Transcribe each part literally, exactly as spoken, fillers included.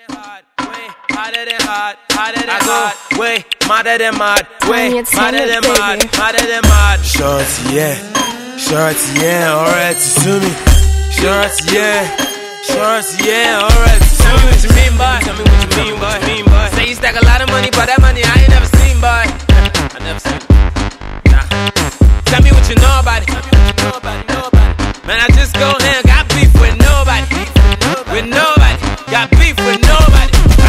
Hotter than hot, hotter than hot, way madder than mad, way madder than mad, madder than mad. Shorty, yeah, shorty, yeah, alright, to sue me. Shorty, yeah, shorty, yeah, alright, to Tell me what you mean, boy. Tell me what you mean, boy. Mean, boy. Say you stack a lot of money, but that money I ain't never seen, boy. I never seen. Nah. Tell me what you know about it. Tell me what you know about it. Know about it. Man, I just go here and got beef with nobody. With nobody. Got beef with nobody.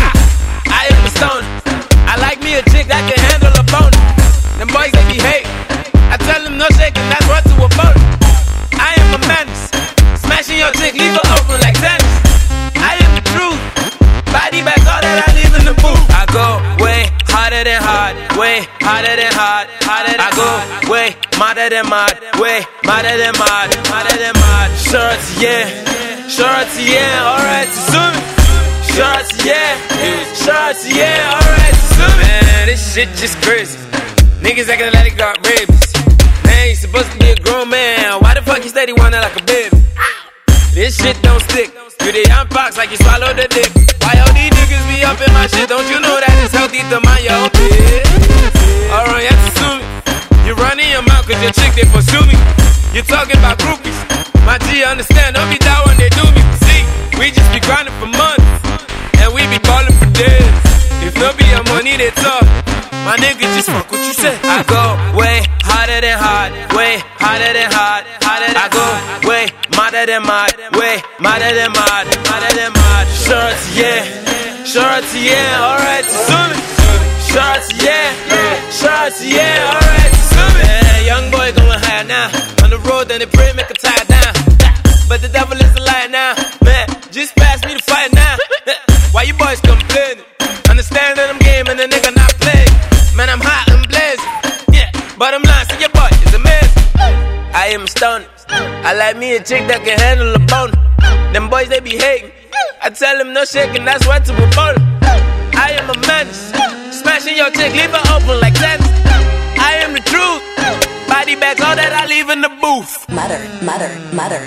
I am a stoner. I like me a chick that can handle a boner. Them boys, they be hate. I tell them no shaking, that's what to a boner. I am a menace. Smashing your chick, leave her open like tennis. I am the truth. Body back, all that I leave in the booth. I go way hotter than hot. Way hotter than hot. Hotter than I go hot. Way madder than mad. Way madder than mad. Madder than mad. Shorty, yeah. Shorty, yeah. Alright, to sue me. Shorty, yeah, shorty, yeah, alright, man, this shit just crazy. Niggas acting like they got rabies. Man, you supposed to be a grown man. Why the fuck you steady whining like a baby? This shit don't stick. You the young pox like you swallowed the dick. Why all these niggas be up in my shit? Don't you know that it's healthy to mind your own bitch? Alright, you have to sue me. You running your mouth cause your chick, they pursue me. You talking about groupies. My G, understand, don't be down when they do me. See, we just be grinding for months. And we be ballin' for days. If no be your money, they talk. My nigga, just fuck what you say. I go way hotter than hot. Way hotter than hot. Hotter than I go hot. Way madder than mad. Way madder than mad. Madder than mad. Shorty, yeah. Shorty, yeah. Alright, to sue me. Shorty, yeah. Shorty, yeah. Alright, to sue me. Yeah, young boy going high now. On the road, then they pray, make a tie down. But the devil is a liar now. Man, just pass me the fight now. Why you boys complaining? Understand that I'm game and the nigga not playing. Man, I'm hot and blazing. Yeah, but I'm lying, so your boy is amazing. I am a stoner. I like me a chick that can handle a boner. Them boys, they be hating. I tell them no shaking, that's what to a boner. I am a menace. Smashing your chick, leave her open like tennis. I am the truth. Body bags, all that I leave in the booth. Mutter, mutter, mutter.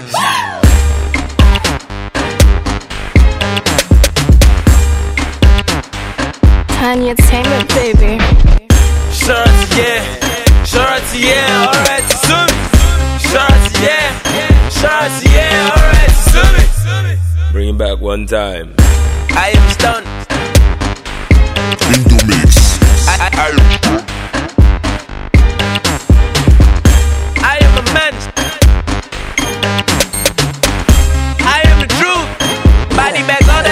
Tanya Taylor, baby. Shorty, yeah. Shorty, yeah. Alright, to sue me. Shorty, yeah. Shorty, yeah. Alright, to sue me. Bring it back one time. I am stunned. In the mix. I, I, I, I am a menace. I am the truth. Body bags, all that.